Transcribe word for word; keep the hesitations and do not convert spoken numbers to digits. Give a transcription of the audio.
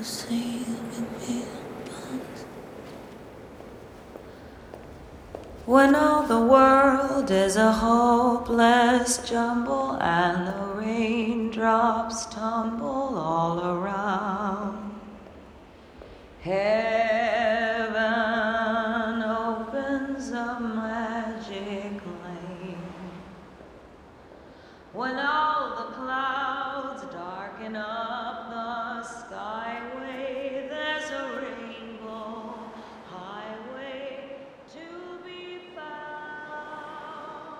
say you can be honest. When all the world is a hopeless jumble and the raindrops tumble all around. Hey.